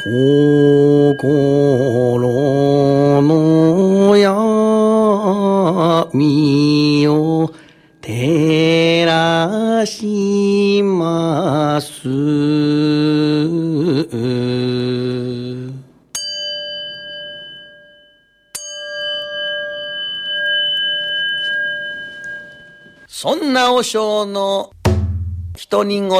心の闇を照らします。そんな和尚の独り言。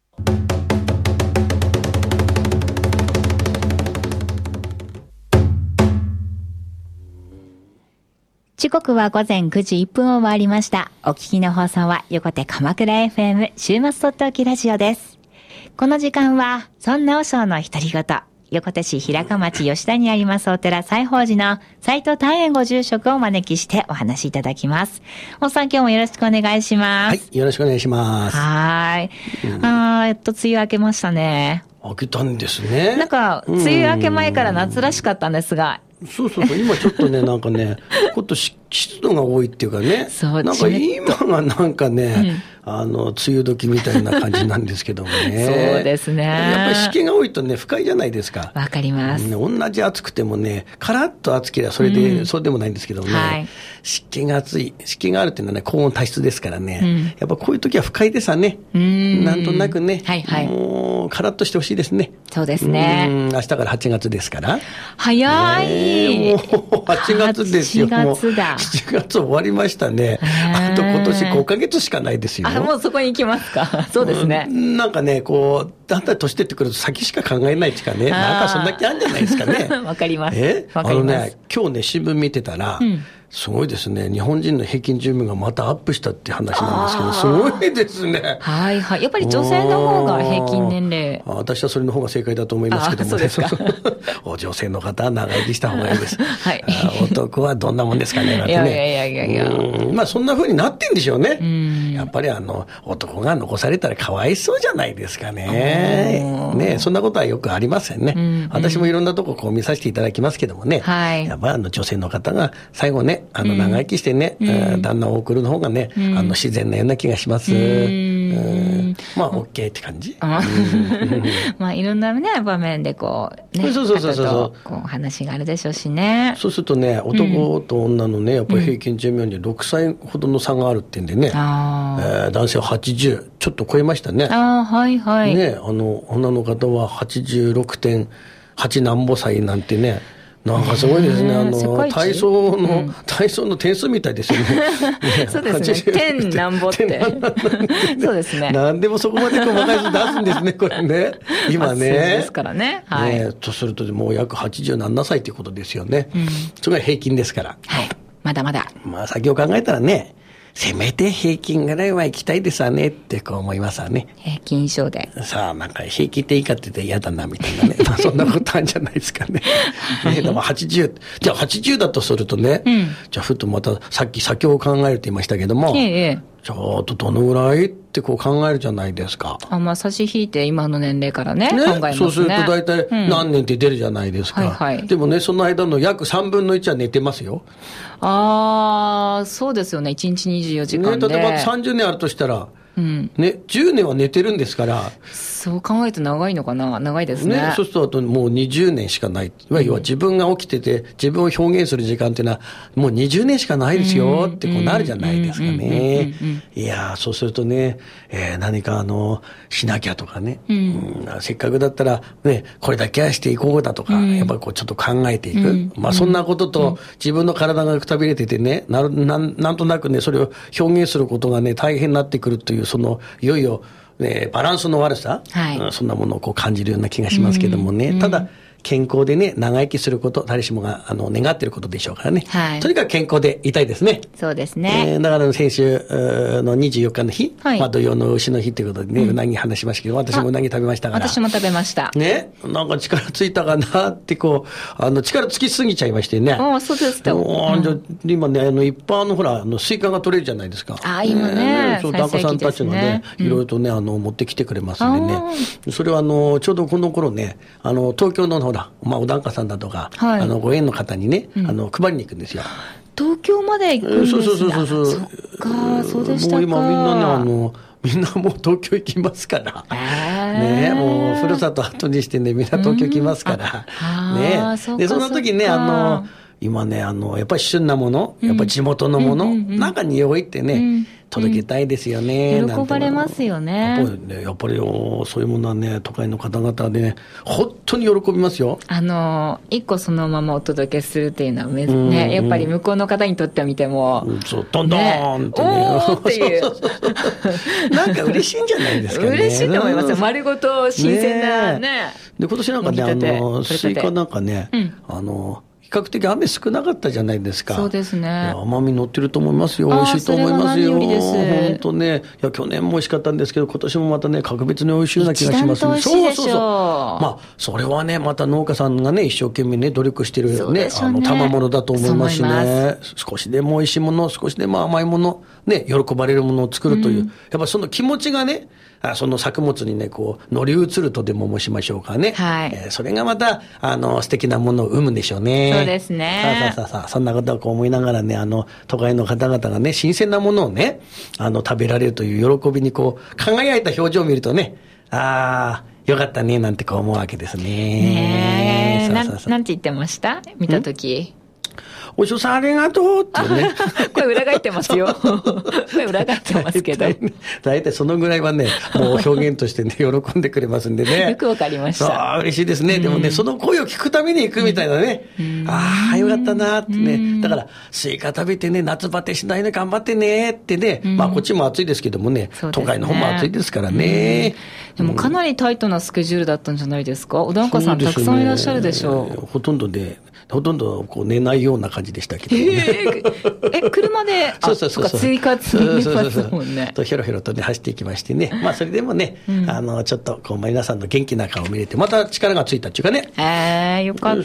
時刻は午前9時1分を回りました。お聞きの放送は横手鎌倉 FM 週末とっておきラジオです。この時間はそんな和尚の独り言、横手市平鹿町吉田にありますお寺西宝寺の斉藤大円ご住職をお招きしてお話しいただきます。おさん、今日もよろしくお願いします。 はい、よろしくお願いします。 はい。梅雨明けましたね。 明けたんですね。 なんか梅雨明け前から夏らしかったんですが、 そうそうそう、今ちょっとね、なんかね、こと湿度が多いっていうかね、 そうなんか今がなんかね、梅雨時みたいな感じなんですけどもね。 そうですね。 やっぱり湿気が多いとね、不快じゃないですか。 わかります。 同じ暑くてもね、カラッと暑ければそれで、そうでもないんですけどもね、はい、湿気が暑い、湿気があるっていうのはね、高温多湿ですからね、やっぱこういう時は不快でさね、なんとなくね、はいはい、もうカラッとしてほしいですね。 そうですね。 明日から8月ですから。 早い。 もう8月ですよ。 8月だ。 7月終わりましたね。あと今年5ヶ月しかないですよ。 もうそこに行きますか。そうですね。 なんかね、こう、だんだん年取ってくると先しか考えないっていうかね、なんかそんな気あるんじゃないですかね。 わかります。わかります。 今日ね、新聞見てたら、すごいですね。日本人の平均寿命がまたアップしたって話なんですけど、すごいですね。 はいはい。やっぱり女性の方が平均年齢。 私はそれの方が正解だと思いますけどもね。 そうですか。 女性の方は長生きした方がいいです。 はい。 男はどんなもんですかね。なんてね。 いや。 まあそんな風になってんでしょうね。やっぱり男が残されたらかわいそうじゃないですかね。ね、そんなことはよくありませんね。私もいろんなとここう見させていただきますけどもね。はい。やっぱり女性の方が最後ね、長生きしてね、旦那を送るの方がね、自然なような気がします。まあ、OK って感じ。 まあ、いろんなね、場面でこう、ね、 そう。 こう話があるでしょうしね。 そうするとね、男と女のね、やっぱり平均寿命に6歳ほどの差があるってんでね、男性は80、ちょっと超えましたね。 はいはい。 ね、女の方は 86.8 何歩歳なんてね、なんかすごいですね。体操の点数みたいですよね。 そうですね。点なんぼって。そうですね。 何でもそこまで細かい数出すんですね、これね。今ね。 ですからね。はい。 とすると、もう約87歳ということですよね。それが平均ですから。 はい。まだまだ。 まあ、先を考えたらね、せめて平均ぐらいは行きたいですわねってこう思いますわね。 平均以上で。 さあ、なんか平均っていいかって言って嫌だなみたいなね。まあそんなことあるんじゃないですかね。でも80、じゃあ80だとするとね、じゃあふっとまたさっき先を考えるって言いましたけども、ちょっとどのぐらいってこう考えるじゃないですか。 まあ差し引いて今の年齢からね、考えますね。 そうすると大体何年って出るじゃないですか。でもね、その間の約3分の1は寝てますよ。 そうですよね。1日24時間で。 例えば30年あるとしたら、ね、10年は寝てるんですから。 そう考えると長いのかな。長いですね。 そうするともう20年しかない。要は自分が起きてて自分を表現する時間っていうのはもう20年しかないですよってこうなるじゃないですかね。いやそうするとね、何かしなきゃとかね、せっかくだったらね、これだけはしていこうだとか、やっぱりこうちょっと考えていく。まあそんなことと自分の体がくたびれててね、なんとなくね、それを表現することがね、大変になってくるという、いよいよ、ね、バランスの悪さ、そんなものをこう感じるような気がしますけどもね。ただ、健康でね、長生きすること、誰しもが、願っていることでしょうからね。とにかく健康でいたいですね。 そうですね。 だから先週の24日の日、まあ土曜の牛の日ということでね、うなぎ話しましたけど、私もうなぎ食べましたから。 私も食べました。 ね、なんか力ついたかなってこう、力つきすぎちゃいましてね。 そうですか。 今ね、一般のほら、スイカが取れるじゃないですか。 今ね。 そう、檀家さんたちがね、いろいろとね、持ってきてくれますんでね。それはちょうどこの頃ね、東京のほら、まあ、お檀家さんだとか、ご縁の方にね、配りに行くんですよ。 東京まで行くんですか。 そう。 そっか、そうでしたか。 もう今みんなね、 みんなもう東京行きますから。ね、もうふるさと後にしてね、みんな東京行きますから。ね。で、その時ね、今ね、やっぱり旬なもの、やっぱり地元のもの、なんかにおいてね、届けたいですよね。 喜ばれますよね。 やっぱりそういうものはね、都会の方々でね、本当に喜びますよ。 一個そのままお届けするっていうのはね、やっぱり向こうの方にとっては見ても、 そう、どんどんってね。 おーっていう。 なんか嬉しいんじゃないですかね。 嬉しいと思いますよ。丸ごと新鮮なね。 で、今年なんかね、スイカなんかね、比較的雨少なかったじゃないですか。 そうですね。 甘み乗ってると思いますよ。美味しいと思いますよ。本当ね。いや、去年も美味しかったんですけど、今年もまたね、格別に美味しいような気がします。 そうそうそう。 まあ、それはね、また農家さんがね、一生懸命ね、努力してるね、賜物だと思いますしね。少しでも美味しいもの、少しでも甘いもの、ね、喜ばれるものを作るという、やっぱりその気持ちがね、その作物にね、こう、乗り移るとでも申しましょうかね。 はい。 それがまた、素敵なものを生むんでしょうね。 そうですね。 そんなことをこう思いながらね、都会の方々がね、新鮮なものをね、食べられるという喜びにこう、輝いた表情を見るとね、よかったね、なんてこう思うわけですね。 ねえ。なんて言ってました見たとき。 お師匠さんありがとうってね。 これ裏返ってますよ。これ裏返ってますけど。 大体そのぐらいはね、もう表現としてね、喜んでくれますんでね。 よくわかりました。 嬉しいですね。でもね、その声を聞くために行くみたいなね。よかったなってね。だから、スイカ食べてね、夏バテしないで頑張ってねってね。まあ、こっちも暑いですけどもね、都会の方も暑いですからね。 でもかなりタイトなスケジュールだったんじゃないですか。小田岡さんたくさんいらっしゃるでしょう。 ほとんどこう寝ないような感じでしたけど。 車で、 そう。 追加積みますもんね。 ひょろひょろとね、走っていきましてね。まあ、それでもね、ちょっと、こう、皆さんの元気な顔を見れて、また力がついたっていうかね。 よかった。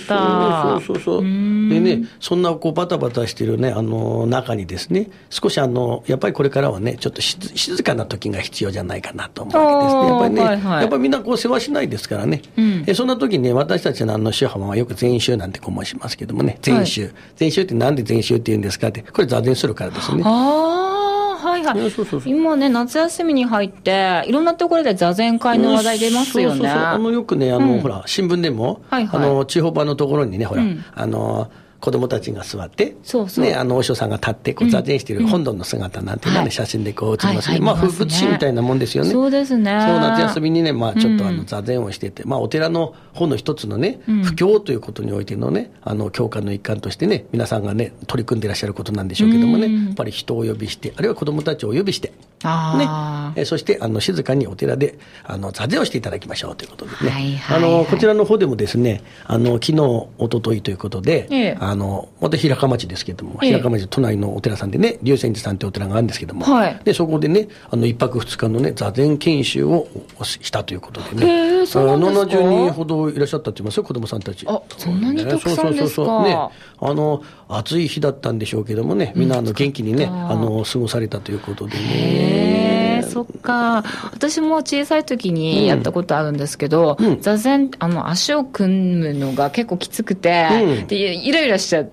そう。でね、そんな、こう、バタバタしてるね、中にですね、少しやっぱりこれからはね、ちょっと静かな時が必要じゃないかなと思うわけですね。やっぱりね、やっぱりみんなこう、世話しないですからね。そんな時にね、私たちの師範はよく禅宗なんてこう申しますけどもね、禅宗ってなんで禅宗って言うんですかって、これ座禅するからですね。 そう今ね、夏休みに入って、いろんなところで座禅会の話題出ますよね。 よくね、ほら、新聞でも、地方版のところにね、ほら、子供たちが座って、ね、お師匠さんが立って、こう座禅している本尊の姿なんていうのね、写真でこう写りますね。まあ、風物詩みたいなもんですよね。 そうですね。 そう、夏休みにね、まあ、ちょっと座禅をしてて、まあ、お寺の方の一つのね、布教ということにおいてのね、教科の一環としてね、皆さんがね、取り組んでいらっしゃることなんでしょうけどもね、やっぱり人をお呼びして、あるいは子供たちをお呼びして、ね、そして、静かにお寺で、座禅をしていただきましょうということでね。こちらの方でもですね、昨日、一昨日ということで、また平川町ですけども、平川町隣のお寺さんでね、龍泉寺さんってお寺があるんですけども、で、そこでね、一泊二日のね、座禅研修をしたということでね、70人ほどいらっしゃったって言いますよ、子供さんたち。 そんなにたくさんですか。 ね、暑い日だったんでしょうけどもね、みんな元気にね、過ごされたということでね。 そっか。私も小さい時にやったことあるんですけど、座禅、足を組むのが結構きつくて、で、イライラしちゃって。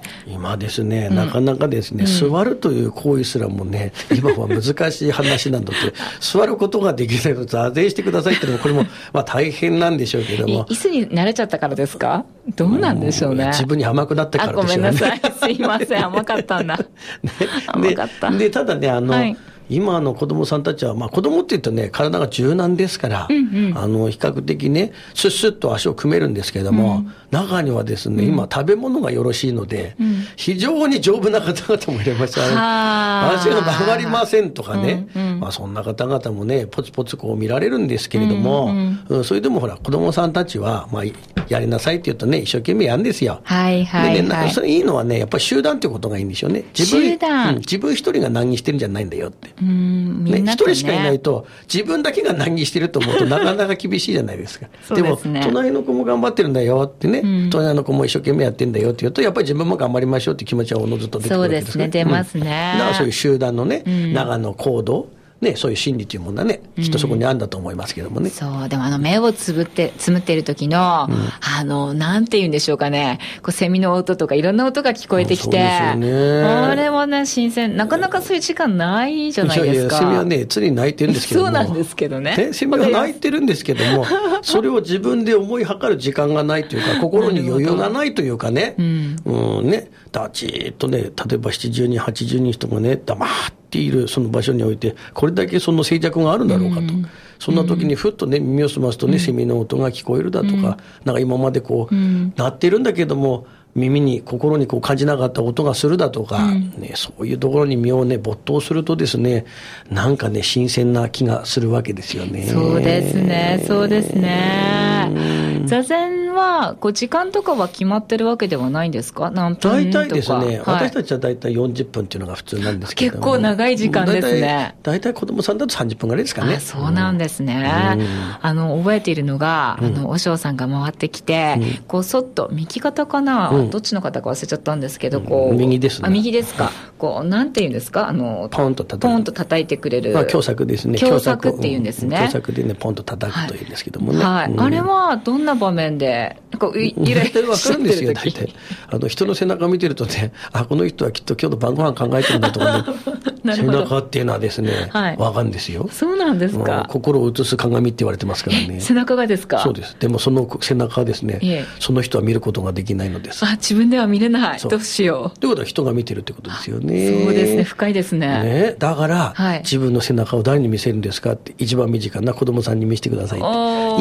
今ですね、なかなかですね、座るという行為すらもね、今は難しい話なんだって、座ることができないと座禅してくださいっていうのも、これも、まあ大変なんでしょうけども。 椅子に慣れちゃったからですか？どうなんでしょうね。 自分に甘くなったからでしょうね。 ごめんなさい。すいません。甘かったんだ。甘かった。 で、ただね、今の子供さんたちは、まあ子供って言うとね、体が柔軟ですから、比較的ね、スッスッと足を組めるんですけれども、中にはですね、今食べ物がよろしいので、非常に丈夫な方々もいらっしゃる。足が曲がりませんとかね、まあそんな方々もね、ポツポツこう見られるんですけれども、それでもほら、子供さんたちは、まあ、やりなさいって言うとね、一生懸命やるんですよ。でね、それいいのはね、やっぱり集団っていうことがいいんでしょうね。自分一人が難儀してるんじゃないんだよって。ね、一人しかいないと、自分だけが難儀してると思うとなかなか厳しいじゃないですか。でも、隣の子も頑張ってるんだよってね、隣の子も一生懸命やってんだよって言うと、やっぱり自分も頑張りましょうって気持ちはおのずと出てくるわけですね。 そうですね、出ますね。 だからそういう集団のね、長の行動、 ね、そういう心理というものはね、きっとそこにあるんだと思いますけどもね。 そう、でも目をつむっている時の、なんて言うんでしょうかね、こうセミの音とかいろんな音が聞こえてきて、 そうですよね。 あれはね、新鮮。なかなかそういう時間ないじゃないですか。 セミはね、常に鳴いてるんですけども。 そうなんですけどね。 セミは鳴いてるんですけども、それを自分で思いはかる時間がないというか、心に余裕がないというかね、ね、じーっとね、例えば70人、80人人がね、黙っているその場所において、これだけその静寂があるんだろうかと。そんな時にふっとね、耳を澄ますとね、セミの音が聞こえるだとか、なんか今までこう、鳴ってるんだけども、耳に心にこう感じなかった音がするだとか、ね、そういうところに身をね没頭するとですね、なんかね新鮮な気がするわけですよね。 そうですね、そうですね。座禅はこう時間とかは決まってるわけではないんですか？何分とか。 大体ですね、 はい、 私たちは大体40分っていうのが普通なんですけども、 結構長い時間ですね。 大体子供さんだと30分ぐらいですかね。 そうなんですね。覚えているのが、和尚さんが回ってきて、こうそっと右肩かな、どっちの方か忘れちゃったんですけど、こう右ですね。 右ですか。こうなんていうんですか、 ポンと叩いてくれる。 強作ですね。 強作っていうんですね。 強作でねポンと叩くというんですけどもね。 はい。あれはどんな場面でこうイライラしてる時？大体わかるんですよ。大体人の背中を見てるとね、この人はきっと今日の晩ご飯考えてるんだとかね。背中っていうのはですね、わかるんですよ。 そうなんですか。 心を映す鏡って言われてますからね。 背中がですか？ そうです。でもその背中はですね、その人は見ることができないのです。 自分では見れない。どうしよう。 ということは人が見てるってことですよね。 そうですね、深いですね。 だから、自分の背中を誰に見せるんですかって、一番身近な子供さんに見せてくださいって。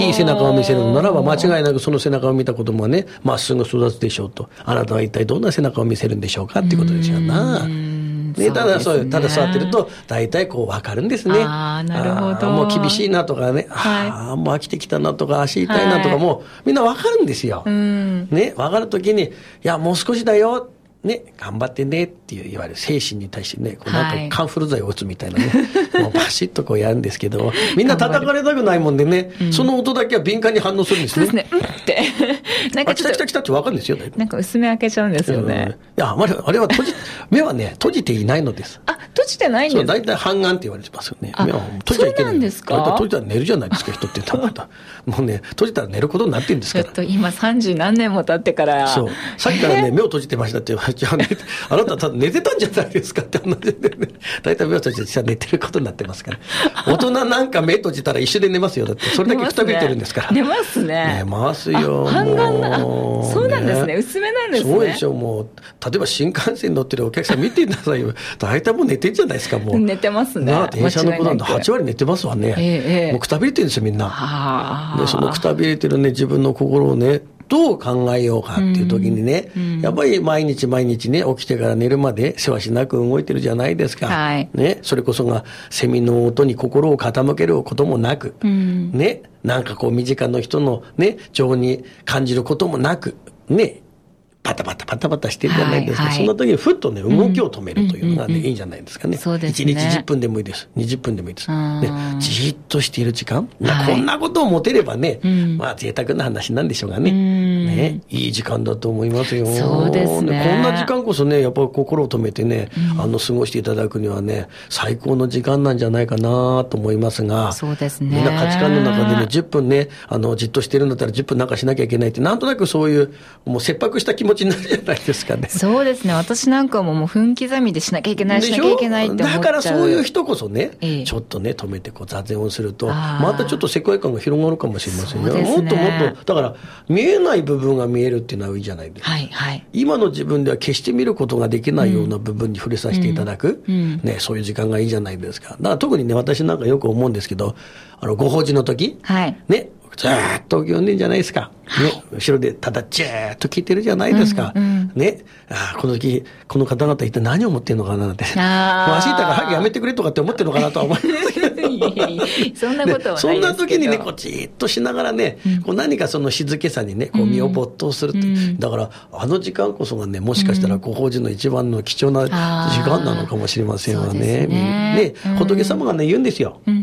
いい背中を見せるのならば、間違いなくその背中を見た子供はね、まっすぐ育つでしょうと。あなたは一体どんな背中を見せるんでしょうかっていうことですよな。ね、ただ座ってると大体こう分かるんですね。 なるほど。 もう厳しいなとかね、もう飽きてきたなとか足痛いなとかもみんな分かるんですよ。ね、分かるときに、いやもう少しだよ。ね、頑張ってねっていういわゆる精神に対してね、こうなんかカンフル剤を打つみたいなね、もうバシッとこうやるんですけど、みんな叩かれたくないもんでね、その音だけは敏感に反応するんですね。 そうですね、って。 なんか来たって分かるんですよ。 なんか薄め開けちゃうんですよね。 いや、あれは目はね、閉じていないのです。 閉じてないんですか？ そう、大体半眼って言われてますよね。目は閉じちゃいけない。そうなんですか？大体閉じたら寝るじゃないですか、人って多分。もうね、閉じたら寝ることになってるんですから。 ちょっと今30何年も経ってから。 そう。さっきからね、目を閉じてましたって言われちゃうね。あなたただ寝てたんじゃないですかって話でね。大体目を閉じて実は寝てることになってますから。大人なんか目閉じたら一緒で寝ますよ。だってそれだけくたびれてるんですから。 寝ますね。 寝ますよ。 半眼な。そうなんですね。薄めなんですね。 そうでしょう。もう例えば新幹線乗ってるお客さん見てくださいよ。大体もう寝てんじゃないですか。もう寝てますね。 電車の子なんて8割寝てますわね。もうくたびれてるんですよみんな。でそのくたびれてるね自分の心をね。どう考えようかっていう時にね、やっぱり毎日ね、起きてから寝るまでせわしなく動いてるじゃないですか。ね、それこそがセミの音に心を傾けることもなく、ね、なんかこう身近な人のね、情に感じることもなく、ね、パタパタしてるじゃないですか。そんな時にふっとね、動きを止めるというのがね、いいんじゃないですかね。 そうですね。 1日10分でもいいです。20分でもいいです。ね、じーっとしている時間。こんなことを持てればね、まあ贅沢な話なんでしょうがね。ね、いい時間だと思いますよ。 そうですね。 こんな時間こそね、やっぱり心を止めてね、過ごしていただくにはね、最高の時間なんじゃないかなと思いますが、 そうですね。 みんな価値観の中でね、10分ね、じっとしてるんだったら10分なんかしなきゃいけないって、なんとなくそういう、もう切迫した気持ちになるじゃないですかね。 そうですね。私なんかもう分刻みでしなきゃいけないって思っちゃう。 だからそういう人こそね、ちょっとね、止めてこう座禅をすると、またちょっと世界観が広がるかもしれませんよ。もっともっと、だから見えない部分が見えるっていうのはいいじゃないですか。今の自分では決して見ることができないような部分に触れさせていただく、ね、そういう時間がいいじゃないですか。だから特にね、私なんかよく思うんですけど、ご法事の時、ね、ずーっと読んでんじゃないですか。ね、後ろでただじーっと聞いてるじゃないですか。ね、この時、この方々一体何を思ってるのかなって。もう足痛から早くやめてくれとかって思ってるのかなとは思いますけど。 そんなことはないですけど。 そんな時にね、こうじーっとしながらね、こう何かその静けさにね、こう身を没頭するって。だから、時間こそがね、もしかしたらご法事の一番の貴重な時間なのかもしれませんわね。ね、仏様がね、言うんですよ。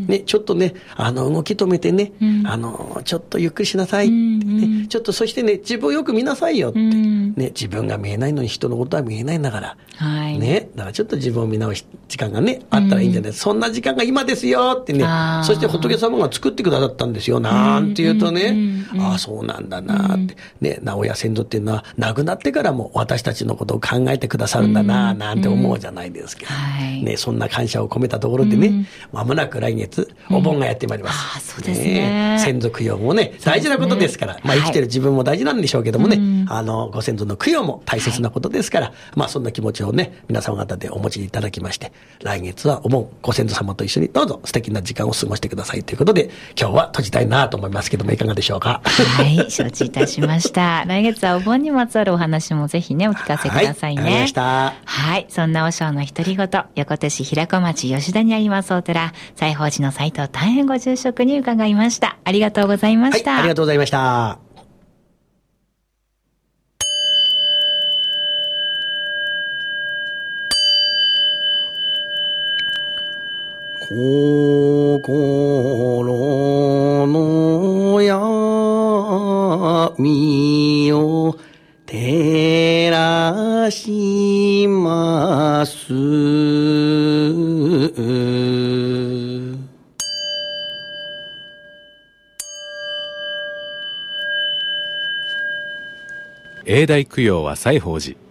ね、ちょっとね、動き止めてね、ちょっとゆっくりしなさいってね、ちょっとそしてね、自分をよく見なさいよって、ね、自分が見えないのに人のことは見えないんだから、ね、だからちょっと自分を見直す時間がね、あったらいいんじゃない、そんな時間が今ですよってね、そして仏様が作ってくださったんですよ、なんて言うとね、ああ、そうなんだなって、ね、名古屋先祖っていうのは、亡くなってからも私たちのことを考えてくださるんだな、なんて思うじゃないですか。ね、そんな感謝を込めたところでね、まもなく来月、お盆がやってまいります。 そうですね。 先祖供養もね、大事なことですから、まあ生きてる自分も大事なんでしょうけどもね、ご先祖の供養も大切なことですから、まあそんな気持ちをね、皆様方でお持ちいただきまして、来月はお盆、ご先祖様と一緒にどうぞ素敵な時間を過ごしてくださいということで、今日は閉じたいなと思いますけども、いかがでしょうか。 はい、承知いたしました。来月はお盆にまつわるお話もぜひね、お聞かせくださいね。 はい、わかりました。 はい、そんな和尚の独り言、横手市平子町吉田にありますお寺、西宝寺の斉藤大変ご住職に伺いました。ありがとうございました。 はい、ありがとうございました。心の闇を照らします。 永代供養は西宝寺。